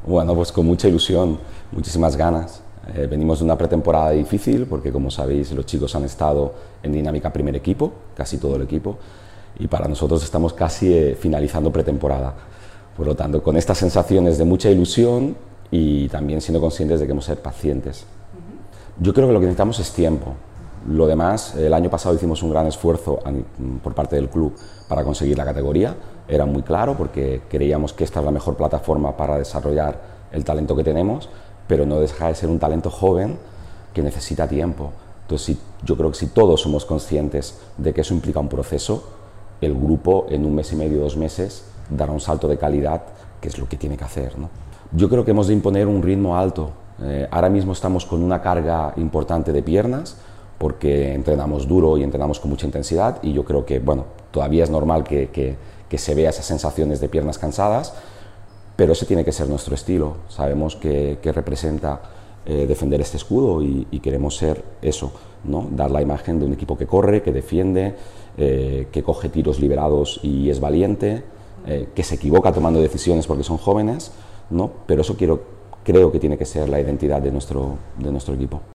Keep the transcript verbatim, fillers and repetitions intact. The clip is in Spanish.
Bueno, pues con mucha ilusión, muchísimas ganas. Eh, venimos de una pretemporada difícil porque, como sabéis, los chicos han estado en dinámica primer equipo, casi todo el equipo, y para nosotros estamos casi eh, finalizando pretemporada. Por lo tanto, con estas sensaciones de mucha ilusión y también siendo conscientes de que hemos de ser pacientes. Yo creo que lo que necesitamos es tiempo. Lo demás, el año pasado hicimos un gran esfuerzo por parte del club para conseguir la categoría. Era muy claro porque creíamos que esta es la mejor plataforma para desarrollar el talento que tenemos, pero no deja de ser un talento joven que necesita tiempo. Entonces, si, yo creo que si todos somos conscientes de que eso implica un proceso, el grupo en un mes y medio, dos meses, dará un salto de calidad, que es lo que tiene que hacer, ¿no? Yo creo que hemos de imponer un ritmo alto. Eh, ahora mismo estamos con una carga importante de piernas, porque entrenamos duro y entrenamos con mucha intensidad, y yo creo que, bueno, todavía es normal que, que, que se vea esas sensaciones de piernas cansadas, pero ese tiene que ser nuestro estilo. Sabemos que, que representa eh, defender este escudo y, y queremos ser eso, ¿no? Dar la imagen de un equipo que corre, que defiende, eh, que coge tiros liberados y es valiente, eh, que se equivoca tomando decisiones porque son jóvenes, ¿no? Pero eso quiero, creo que tiene que ser la identidad de nuestro, de nuestro equipo.